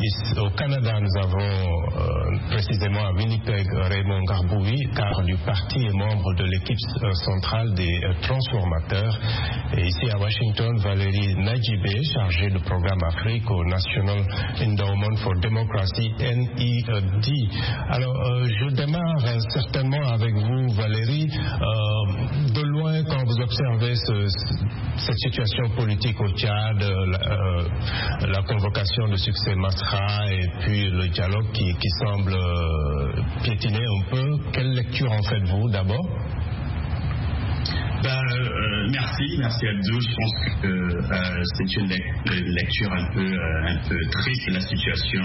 Au Canada, nous avons précisément à Winnipeg Raymond Garboui, car du parti est membre de l'équipe centrale des transformateurs. Et ici à Washington, Valérie Nadjibé, chargée de programme Afrique au National Endowment for Democracy, NED. Alors, je démarre certainement avec vous, Valérie. De loin, quand vous observez cette situation politique au Tchad, la convocation de Succès Masra et puis le dialogue qui semble piétiner un peu, quelle lecture en faites-vous d'abord? Merci Abdou. Je pense que c'est une lecture un peu triste de la situation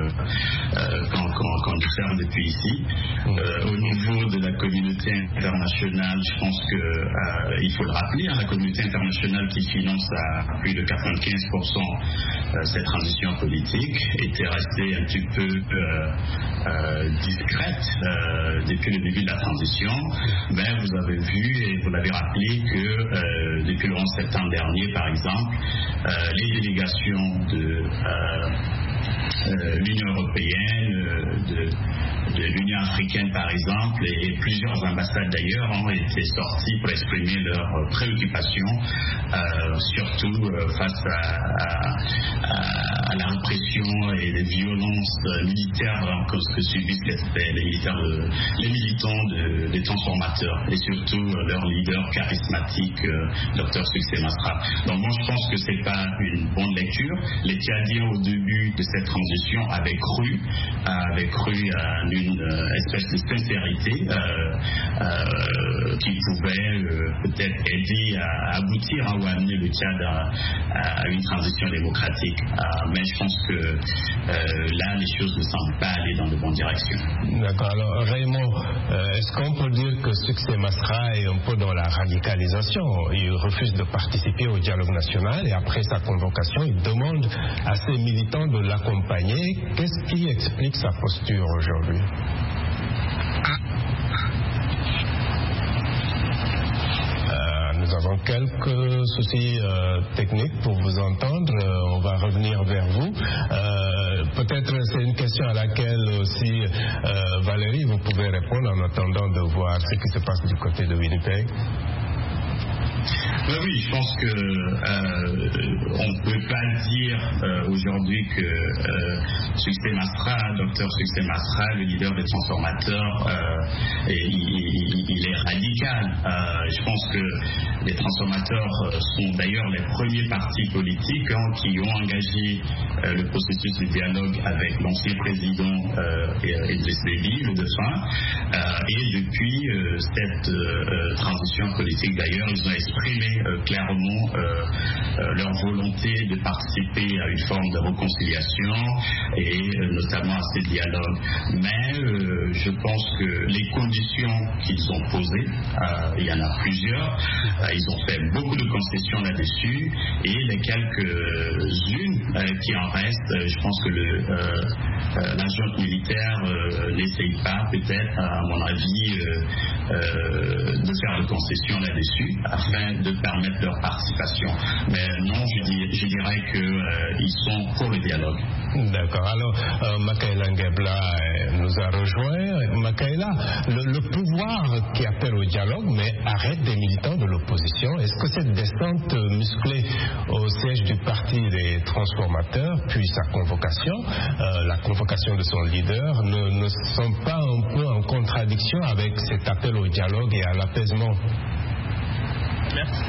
qu'on observe depuis ici. Au niveau de la communauté internationale, je pense qu'il faut le rappeler, la communauté internationale qui finance à plus de 95% cette transition politique était restée un petit peu discrète depuis le début de la transition. Mais vous avez vu et vous l'avez rappelé que depuis le 11 septembre dernier, par exemple, les délégations de l'Union européenne, de l'Union africaine par exemple, et plusieurs ambassades d'ailleurs ont été sorties pour exprimer leurs préoccupations, surtout face à la répression et les violences militaires que subissent les militants des transformateurs et surtout leur leader charismatique, Dr Succès Masra. Donc moi je pense que c'est pas une bonne lecture. Les Tchadiens au début de cette transition avaient cru à une espèce de sincérité qui pouvait peut-être aider à aboutir ou à amener le Tchad à une transition démocratique. Mais je pense que là, les choses ne semblent pas aller dans de bonnes directions. D'accord. Alors, Raymond, est-ce qu'on peut dire que Succès Masra est un peu dans la radicalisation? Il refuse de participer au dialogue national et après sa convocation, il demande à ses militants de l'accompagner. Qu'est-ce qui explique sa posture aujourd'hui? Nous avons quelques soucis techniques pour vous entendre. On va revenir vers vous. Peut-être c'est une question à laquelle aussi, Valérie, vous pouvez répondre en attendant de voir ce qui se passe du côté de Winnipeg. Oui, je pense que on ne peut pas dire aujourd'hui que Succès Masra, Dr Succès Masra, le leader des transformateurs, il est radical. Je pense que les transformateurs sont d'ailleurs les premiers partis politiques qui ont engagé le processus de dialogue avec l'ancien président Idriss Déby, le défunt. Et depuis cette transition politique d'ailleurs, ils ont exprimé clairement leur volonté de participer à une forme de réconciliation et notamment à ces dialogues. Mais je pense que les conditions qu'ils ont posées, il y en a plusieurs, ils ont fait beaucoup de concessions là-dessus et les quelques-unes qui en restent, je pense que la junte militaire n'essaye pas peut-être, à mon avis, de faire de concessions là-dessus afin de permettre leur participation. Mais non, je dirais qu'ils sont pour le dialogue. D'accord. Alors, Makaila Ngebla nous a rejoint. Makaila, le pouvoir qui appelle au dialogue, mais arrête des militants de l'opposition. Est-ce que cette descente musclée au siège du parti des transformateurs, puis sa convocation, la convocation de son leader, ne sont pas un peu en contradiction avec cet appel au dialogue et à l'apaisement? Merci.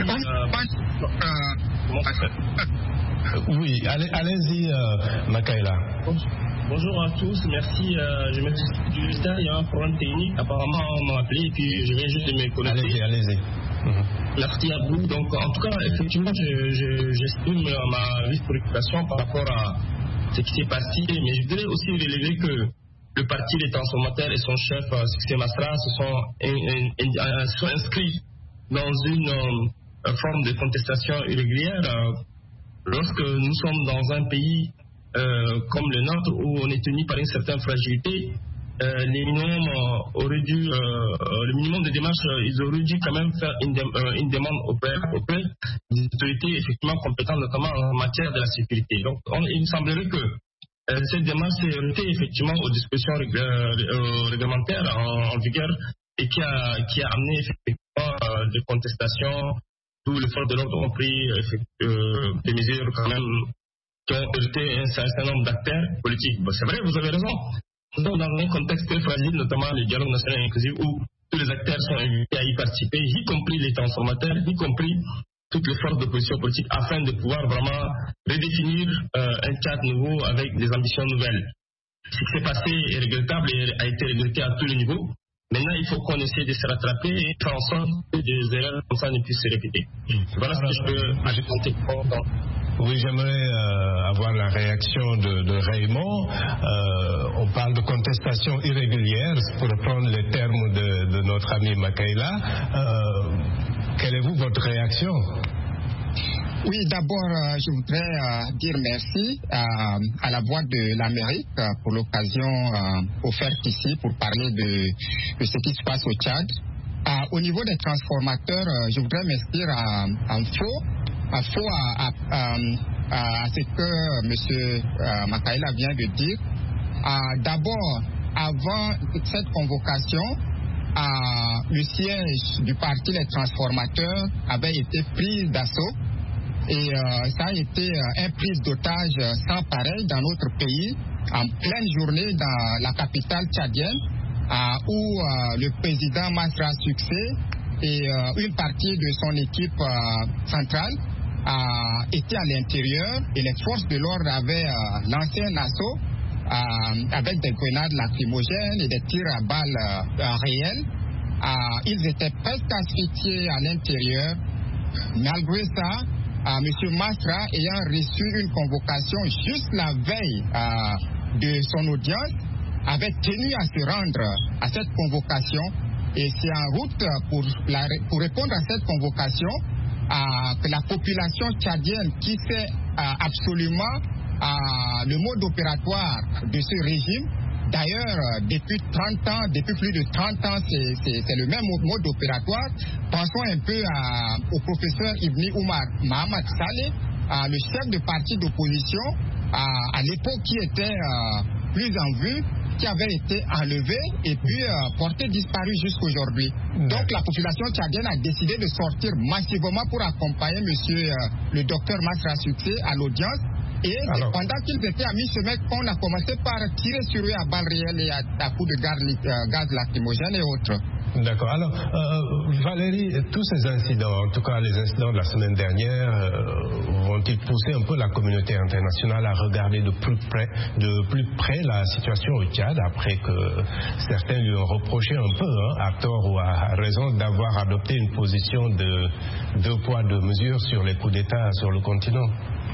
Oui, allez-y, Makaila. Bonjour à tous, merci. Je m'excuse du retard, il y a un problème technique. Apparemment, on m'a appelé et puis je viens juste de me connecter. Allez-y. Merci à vous. Donc, en tout cas, effectivement, j'exprime ma vive préoccupation par rapport à ce qui s'est passé. Mais je voudrais aussi relever que le parti des transformateurs et son chef, Succès Masra, se sont inscrits dans une forme de contestation irrégulière. Lorsque nous sommes dans un pays comme le nôtre où on est tenu par une certaine fragilité, le minimum de démarches, ils auraient dû quand même faire une demande auprès des autorités effectivement compétentes, notamment en matière de la sécurité. Donc il me semblerait que cette démarche s'est heurtée effectivement aux dispositions réglementaires en vigueur et qui a amené effectivement des contestations. Tous les forces de l'ordre ont pris des mesures quand même qui ont heurté un certain nombre d'acteurs politiques. Bon, c'est vrai, vous avez raison. Nous sommes dans un contexte très fragile, notamment le dialogue national inclusif, où tous les acteurs sont invités à y participer, y compris les transformateurs, y compris toutes les forces d'opposition politique, afin de pouvoir vraiment redéfinir un cadre nouveau avec des ambitions nouvelles. Ce qui s'est passé est regrettable et a été regretté à tous les niveaux. Maintenant, il faut qu'on essaie de se rattraper et faire en sorte que des erreurs comme ça ne puissent se répéter. Voilà ce que je peux ajouter. Oui, j'aimerais avoir la réaction de Raymond. On parle de contestation irrégulière, pour reprendre les termes de notre ami Makaila. Quelle est votre réaction? Oui, d'abord, je voudrais dire merci à la Voix de l'Amérique pour l'occasion offerte ici pour parler de ce qui se passe au Tchad. Au niveau des transformateurs, je voudrais m'inscrire en faux à ce que M. Makaila vient de dire. D'abord, avant cette convocation, le siège du parti Les Transformateurs avait été pris d'assaut. Et ça a été une prise d'otage sans pareil dans notre pays, en pleine journée dans la capitale tchadienne, où le président Masra Succès et une partie de son équipe centrale étaient à l'intérieur et les forces de l'ordre avaient lancé un assaut avec des grenades lacrymogènes et des tirs à balles réels. Ils étaient presque asphyxiés à l'intérieur. Malgré ça, M. Masra, ayant reçu une convocation juste la veille de son audience, avait tenu à se rendre à cette convocation et c'est en route pour répondre à cette convocation que la population tchadienne qui sait absolument le mode opératoire de ce régime. D'ailleurs, depuis plus de 30 ans, c'est le même mode opératoire. Pensons un peu au professeur Ibn Omar Mohamed Saleh, le chef de parti d'opposition, à l'époque qui était plus en vue, qui avait été enlevé et puis porté disparu jusqu'aujourd'hui. Donc la population tchadienne a décidé de sortir massivement pour accompagner le docteur Masra Succès à l'audience. Et pendant qu'ils étaient à mi-chemin, qu'on a commencé par tirer sur eux à balles réelles et à coups de gaz lacrymogène et autres. D'accord. Alors, Valérie, tous ces incidents, en tout cas les incidents de la semaine dernière, vont-ils pousser un peu la communauté internationale à regarder de plus près la situation au Tchad, après que certains lui ont reproché un peu, à tort ou à raison, d'avoir adopté une position de 2 poids 2 mesures sur les coups d'État sur le continent?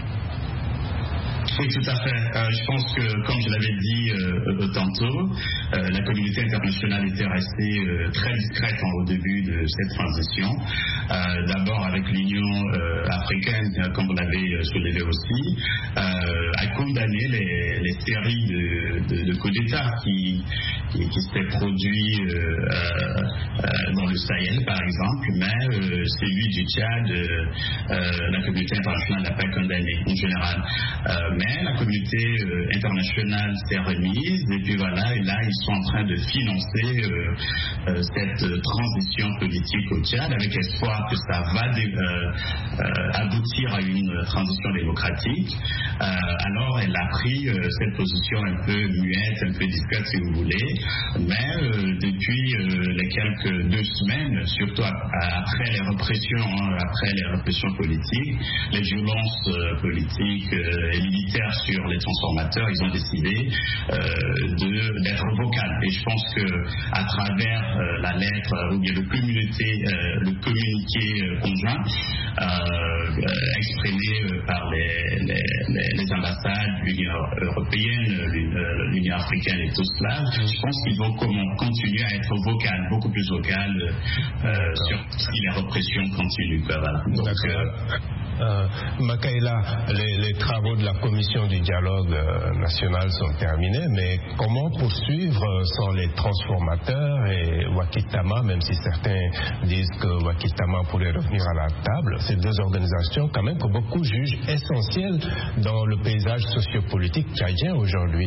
Oui, tout à fait. Je pense que, comme je l'avais dit tantôt, la communauté internationale était restée très discrète au début de cette transition. D'abord avec l'Union africaine, comme vous l'avez soulevé aussi, a condamné les séries de coups d'État qui s'étaient produits dans le Sahel, par exemple, mais celui du Tchad, la communauté internationale n'a pas condamné en général. Mais la communauté internationale s'est remise et puis voilà, et là ils sont en train de financer cette transition politique au Tchad avec espoir que ça va aboutir à une transition démocratique. Alors elle a pris cette position un peu muette, un peu discrète si vous voulez, mais depuis les quelques 2 semaines, surtout après les répressions politiques, les violences politiques et militaires sur les transformateurs, ils ont décidé d'être vocales. Et je pense que à travers la lettre ou bien le communiqué conjoint exprimé par les ambassades, l'Union européenne, l'Union africaine et tout cela, je pense qu'ils vont continuer à être vocales, beaucoup plus vocales si les répressions continuent. Voilà. Donc, Makaila, les travaux de la commission du dialogue national sont terminés, mais comment poursuivre sans les transformateurs et Wakitama, même si certains disent que Wakitama pourrait revenir à la table, ces deux organisations quand même que beaucoup jugent essentielles dans le paysage sociopolitique tchadien aujourd'hui.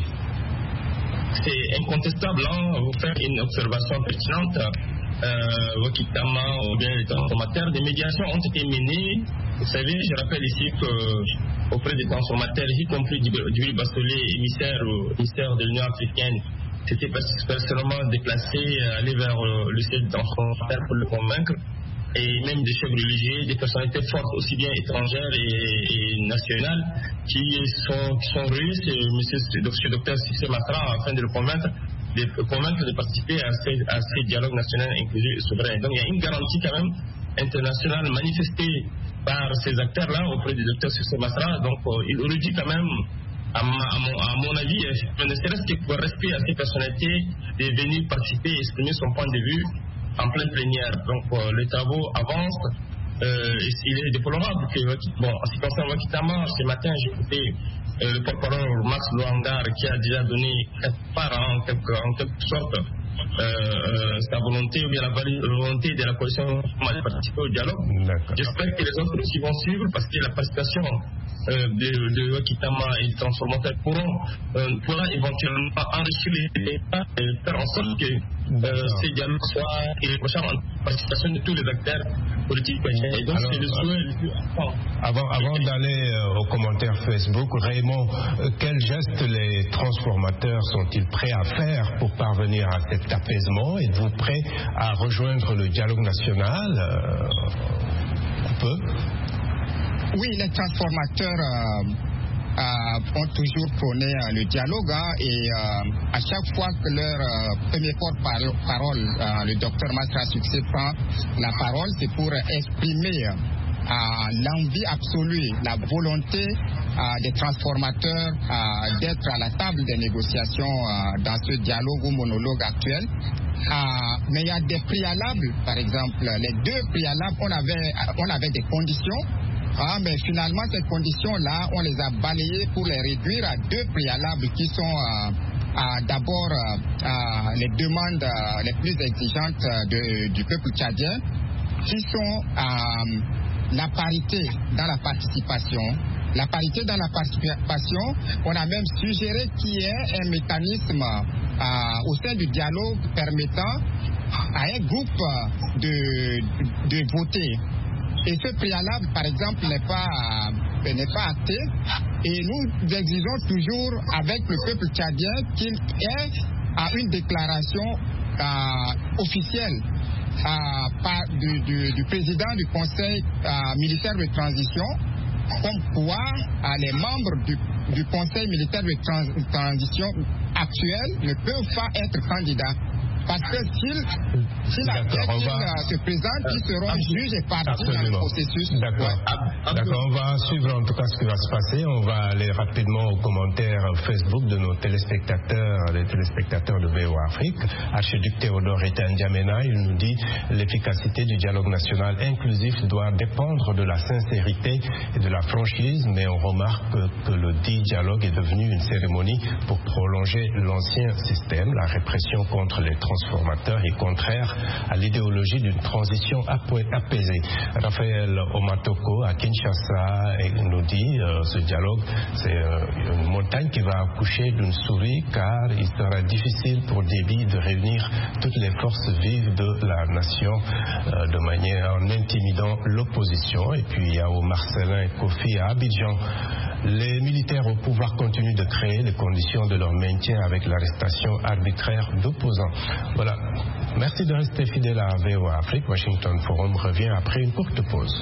C'est incontestable, vous faites une observation pertinente. Wakitama ou bien les transformateurs, des médiations ont été menées. Vous savez, je rappelle ici qu'auprès des transformateurs, y compris Djibril Bassolé, émissaire de l'Union africaine, s'était personnellement déplacé, aller vers le siège des transformateurs pour le convaincre. Et même des chefs religieux, des personnalités fortes, aussi bien étrangères et nationales, qui sont venus chez le docteur Succès Masra afin de le convaincre de participer à ces dialogues nationaux inclusifs et souverains. Donc il y a une garantie quand même internationale manifestée par ces acteurs-là auprès du docteur Succès Masra. Donc il aurait dû quand même, à mon avis, ne serait-ce que pour respect à ces personnalités, de venir participer et exprimer son point de vue en pleine plénière. Donc les travaux avancent. Il est déplorable que, en ce qui concerne Wakitama, ce matin j'ai écouté le porte-parole Max Luangar qui a déjà donné en quelque sorte sa volonté ou bien la volonté de la coalition de participer au dialogue. J'espère que les autres aussi vont suivre parce que la participation de Wakitama et des transformateurs pourra éventuellement enrichir les États et faire en sorte que ces dialogues soient irréprochables en participation de tous les acteurs politiques. Et donc c'est le souhait le plus important. Avant d'aller aux commentaires Facebook, Raymond, quels gestes les transformateurs sont-ils prêts à faire pour parvenir à cet apaisement? Êtes-vous prêts à rejoindre le dialogue national? Un peu? Oui, les transformateurs ont toujours prôné le dialogue et à chaque fois que leur premier porte-parole, le docteur Masra Succès, prend la parole, c'est pour exprimer l'envie absolue, la volonté des transformateurs d'être à la table des négociations dans ce dialogue ou monologue actuel. Mais il y a des préalables, par exemple, les deux préalables, on avait des conditions. Mais finalement, ces conditions-là, on les a balayées pour les réduire à deux préalables qui sont d'abord les demandes les plus exigeantes du peuple tchadien, qui sont la parité dans la participation. La parité dans la participation, on a même suggéré qu'il y ait un mécanisme au sein du dialogue permettant à un groupe de voter. Et ce préalable, par exemple, n'est pas acté. Et nous exigeons toujours avec le peuple tchadien qu'il ait une déclaration officielle du président du Conseil militaire de transition, comme quoi les membres du Conseil militaire de transition actuel ne peuvent pas être candidats. Parce que si la question se présente, ils seront juges et partis dans le processus. D'accord, on va suivre en tout cas ce qui va se passer. On va aller rapidement aux commentaires Facebook de nos téléspectateurs, les téléspectateurs de VOA Afrique. Archiduc Théodore Etandiamena, il nous dit l'efficacité du dialogue national inclusif doit dépendre de la sincérité et de la franchise, mais on remarque que le dit dialogue est devenu une cérémonie pour prolonger l'ancien système. La répression contre les transformateurs est contraire à l'idéologie d'une transition apaisée. Raphaël Omatoko à Kinshasa nous dit ce dialogue c'est une montagne qui va accoucher d'une souris car il sera difficile pour Déby de réunir toutes les forces vives de la nation de manière en intimidant l'opposition. Et puis il y a au Marcelin et Kofi à Abidjan. Les militaires au pouvoir continuent de créer les conditions de leur maintien avec l'arrestation arbitraire d'opposants. Voilà. Merci de rester fidèle à VOA Afrique. Washington Forum revient après une courte pause.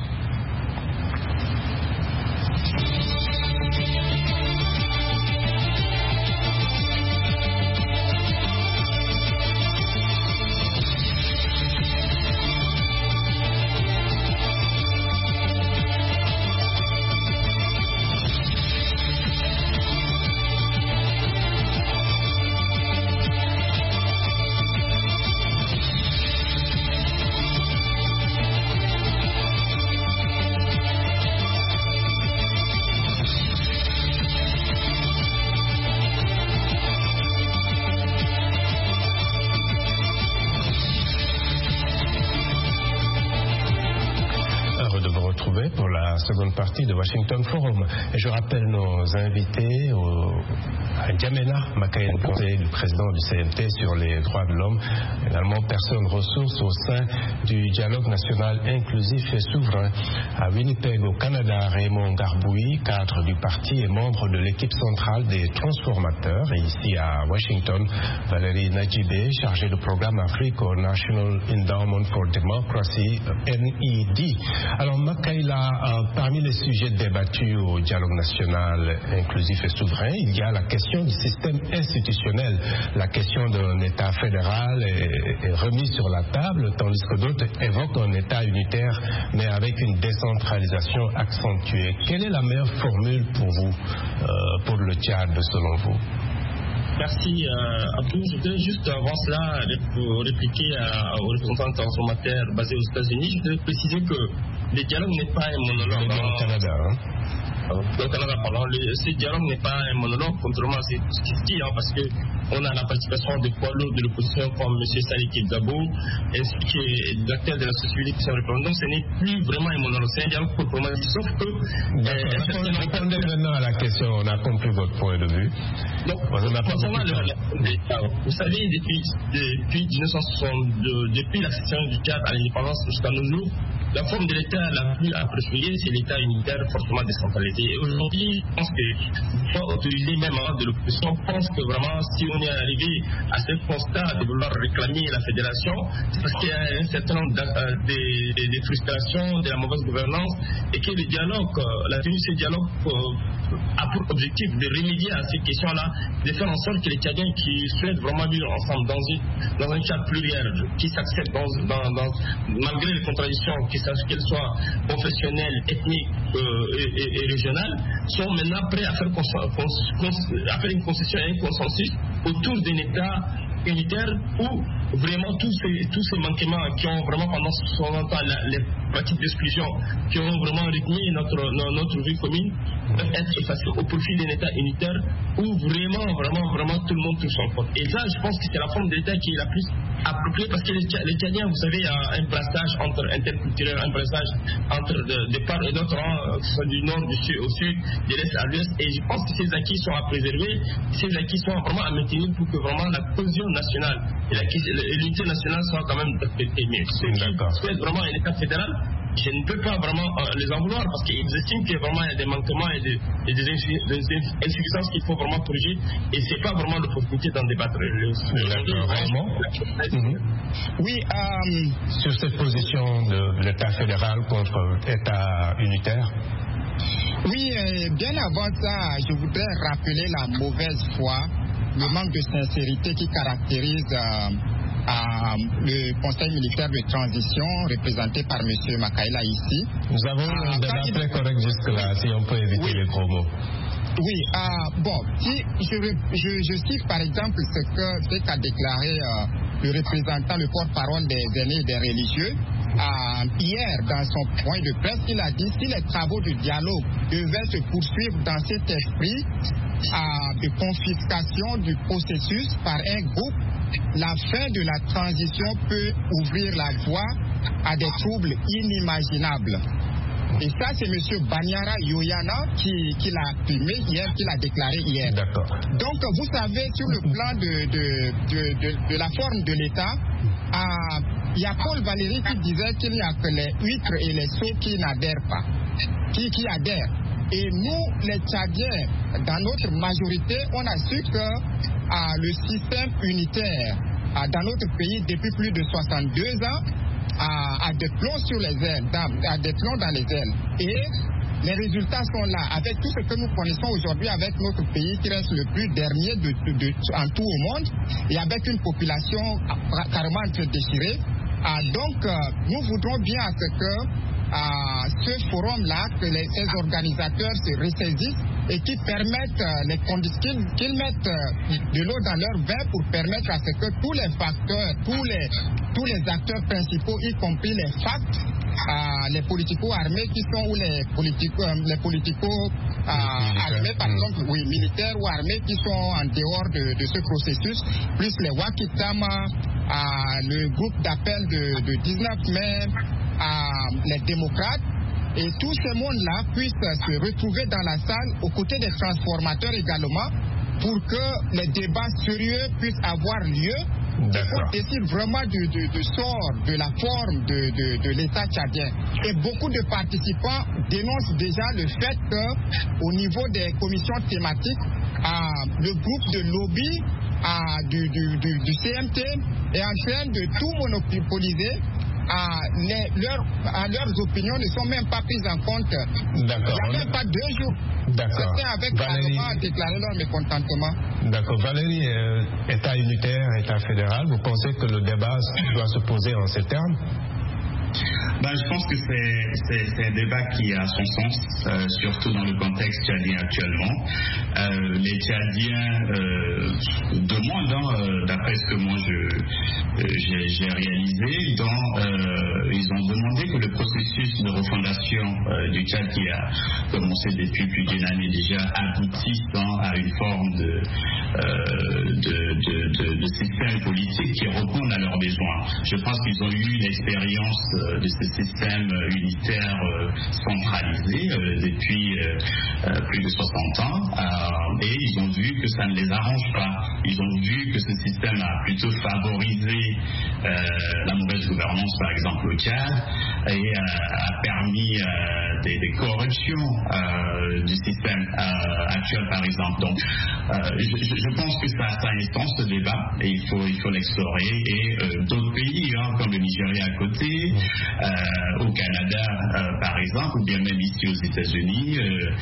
pour la seconde partie de Washington Forum. Et je rappelle nos invités, N'Djamena Makaïla, conseiller du président du CNT sur les droits de l'homme, également personne ressource au sein du dialogue national inclusif et souverain. À Winnipeg, au Canada, Raymond Garboui, cadre du parti et membre de l'équipe centrale des transformateurs. Et ici à Washington, Valérie Nadjibé, chargée de programme Afrique au National Endowment for Democracy, NED. Alors Makaïla, parmi les sujets débattus au dialogue national inclusif et souverain, il y a la question du système institutionnel. La question d'un État fédéral est remise sur la table, tandis que d'autres évoquent un État unitaire, mais avec une décentralisation accentuée. Quelle est la meilleure formule pour vous, pour le Tchad, selon vous? Merci Abdou. Je voudrais juste avant cela répliquer aux représentants transformateurs basés aux États-Unis. Je voudrais préciser que le dialogue n'est pas un monologue. Au Canada, Au Canada, pardon. Ce dialogue n'est pas un monologue, contrairement à ce qui se dit, parce qu'on a la participation des poids lourds de l'opposition comme M. Salih Kebzabo, ainsi que des acteurs de la société qui sont représentés. Donc ce n'est plus vraiment un monologue, c'est un dialogue proprement dit, sauf que... Répondez maintenant à la question, on a compris votre point de vue. Donc, concernant vous savez, depuis 1962, depuis l'accession du Tchad à l'indépendance jusqu'à nos jours, la forme de l'État la plus appropriée, c'est l'État unitaire fortement décentralisé. Et aujourd'hui, je pense qu'il faut autoriser même de l'opposition. Je pense que vraiment, si on est arrivé à ce constat de vouloir réclamer la fédération, c'est parce qu'il y a un certain nombre de frustrations, de la mauvaise gouvernance, et que le dialogue, la tenue de ce dialogue a pour objectif de remédier à ces questions-là, de faire en sorte que les Tchadiens qui souhaitent vraiment vivre ensemble dans un Tchad pluriel, qui s'acceptent malgré les contradictions, qu'elles soient confessionnelles, ethniques et régionales, sont maintenant prêts à faire une concession et un consensus autour d'un État unitaire où vraiment tous ces manquements qui ont vraiment pendant son temps les pratiques d'exclusion qui ont vraiment rythmé notre vie commune peuvent être effacés au profit d'un État unitaire où vraiment tout le monde touche son compte. Et là, je pense que c'est la forme d'État qui est la plus appropriée parce que les Tchadiens, vous savez, il y a un brassage interculturel, un brassage entre de part et d'autre, que ce soit du nord, du sud, au sud, de l'est à l'ouest. Et je pense que ces acquis sont à préserver, ces acquis sont vraiment à maintenir pour que vraiment la cohésion nationale et l'unité nationale soient quand même respectées. Mais ceux qui souhaitent vraiment un État fédéral, je ne peux pas vraiment les en vouloir parce qu'ils estiment qu'il y a vraiment des manquements et des insuffisances qu'il faut vraiment corriger et ce n'est pas vraiment l'opportunité d'en débattre. Oui, sur cette position de l'État fédéral contre l'État unitaire. Oui, bien avant ça, je voudrais rappeler la mauvaise foi, le manque de sincérité qui caractérise le Conseil militaire de transition représenté par M. Makaïla ici. Nous avons un débat très correct jusque-là, si on peut éviter les gros mots. Oui, si je cite par exemple ce qu'a déclaré le représentant, le porte-parole des aînés et des religieux, hier dans son point de presse, il a dit si les travaux du dialogue devaient se poursuivre dans cet esprit de confiscation du processus par un groupe, la fin de la transition peut ouvrir la voie à des troubles inimaginables. Et ça, c'est M. Banyara Yoyana qui l'a affirmé hier, qui l'a déclaré hier. D'accord. Donc, vous savez, sur le plan de la forme de l'État, il y a Paul Valéry qui disait qu'il n'y a que les huîtres et les sots qui n'adhèrent pas, qui adhèrent. Et nous, les Tchadiens, dans notre majorité, on a su que le système unitaire dans notre pays, depuis plus de 62 ans, a des plombs sur les ailes, a des plombs dans les ailes. Et les résultats sont là. Avec tout ce que nous connaissons aujourd'hui, avec notre pays qui reste le plus dernier en tout au monde, et avec une population carrément déchirée. Donc, nous voudrons bien à ce que ce forum-là, que ces organisateurs se ressaisissent et qui permettent qu'ils mettent de l'eau dans leur vin pour permettre à ce que tous les facteurs, tous les acteurs principaux, y compris les FACT, les politico-armés qui sont ou les politico armés, par exemple, oui, militaires ou armés qui sont en dehors de ce processus, plus les Wakitama, le groupe d'appel de 19 mai, les démocrates, et tous ces mondes-là puissent se retrouver dans la salle aux côtés des transformateurs également pour que les débats sérieux puissent avoir lieu. On décide vraiment du sort, de la forme de l'État tchadien. Et beaucoup de participants dénoncent déjà le fait qu'au niveau des commissions thématiques, le groupe de lobby du CMT est en train de tout monopoliser. Leurs opinions ne sont même pas prises en compte. D'accord. Il n'y a même pas 2 jours. D'accord. Certains avec carrément déclaré leur mécontentement. D'accord. Valérie, État unitaire, État fédéral, vous pensez que le débat doit se poser en ces termes? Je pense que c'est un débat qui a son sens, surtout dans le contexte tchadien actuellement. Les Tchadiens demandent, d'après ce que moi j'ai réalisé, ils ont demandé que le processus de refondation du Tchad qui a commencé depuis plus d'une année déjà aboutisse à une forme de système politique qui réponde à leurs besoins. Je pense qu'ils ont eu l'expérience de ce système unitaire centralisé depuis plus de 60 ans et ils ont vu que ça ne les arrange pas. Ils ont vu que ce système a plutôt favorisé la mauvaise gouvernance par exemple au Tchad et a permis des corruptions du système actuel par exemple. Donc je pense que ça a un sens ce débat et il faut l'explorer et d'autres pays comme le Nigeria à côté, au Canada par exemple, ou bien même ici aux États-Unis,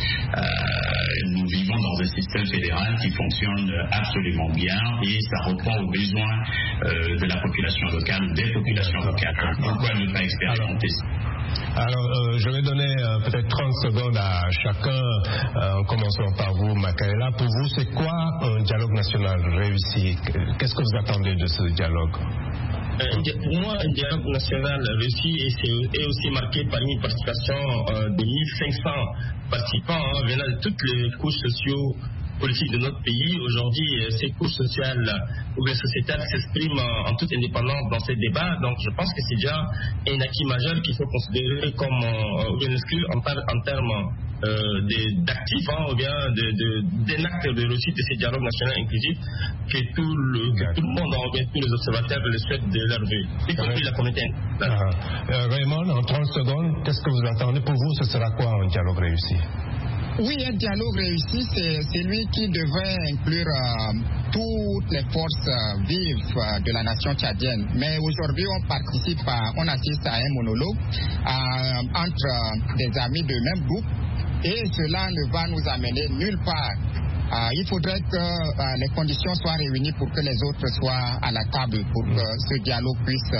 nous vivons dans un système fédéral qui fonctionne absolument bien et ça répond aux besoins de la population locale, des populations locales. Pourquoi ne pas expérimenter ça? Alors, je vais donner peut-être 30 secondes à chacun, en commençant par vous, Makaila. Pour vous, c'est quoi un dialogue national réussi? Qu'est-ce que vous attendez de ce dialogue? Pour moi, un dialogue national réussi est aussi marqué par une participation de 1500 participants venant de toutes les couches sociopolitiques de notre pays. Aujourd'hui, ces couches sociales ou bien sociétales s'expriment en toute indépendance dans ces débats. Donc, je pense que c'est déjà un acquis majeur qu'il faut considérer comme bien inscrit en termes d'actifs ou bien d'un acte de réussite de ces dialogues nationaux inclusifs que tout le monde, ou bien tous les observateurs le souhaitent de leur vue, y compris la communauté. Raymond, en 30 secondes, qu'est-ce que vous attendez? Pour vous, ce sera quoi un dialogue réussi? Oui, un dialogue réussi, c'est lui qui devrait inclure toutes les forces vives de la nation tchadienne. Mais aujourd'hui, on assiste à un monologue entre des amis de même groupe et cela ne va nous amener nulle part. Il faudrait que les conditions soient réunies pour que les autres soient à la table, pour que ce dialogue puisse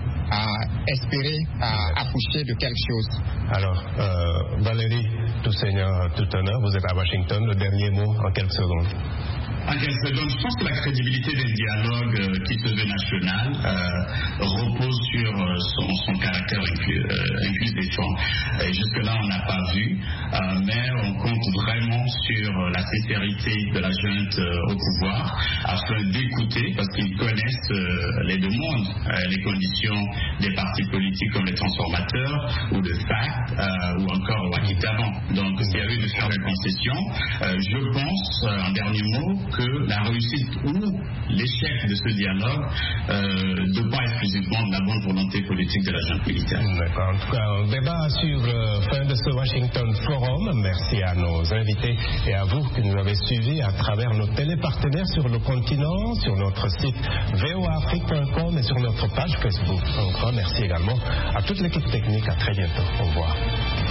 espérer accoucher de quelque chose. Alors, Valérie, tout seigneur, tout honneur, vous êtes à Washington. Le dernier mot en quelques secondes. En quelques secondes, je pense que la crédibilité d'un dialogue qui se veut national repose sur son caractère inclusif. Jusque-là, on n'a pas vu, mais on compte vraiment sur la sincérité de la junte au pouvoir afin d'écouter, parce qu'ils connaissent les demandes, les conditions des partis politiques comme les transformateurs ou le FACT ou encore Wakitaban. Donc, s'il y avait de faire des concessions, je pense, en dernier mot, que la réussite ou l'échec de ce dialogue dépend exclusivement de la bonne volonté politique de la junte militaire. D'accord. En tout cas, un débat à suivre. Fin de ce Washington Forum. Merci à nos invités et à vous qui nous avez suivis à travers nos télépartenaires sur le continent, sur notre site voaafrique.com et sur notre page Facebook. Encore merci également à toute l'équipe technique. À très bientôt. Au revoir.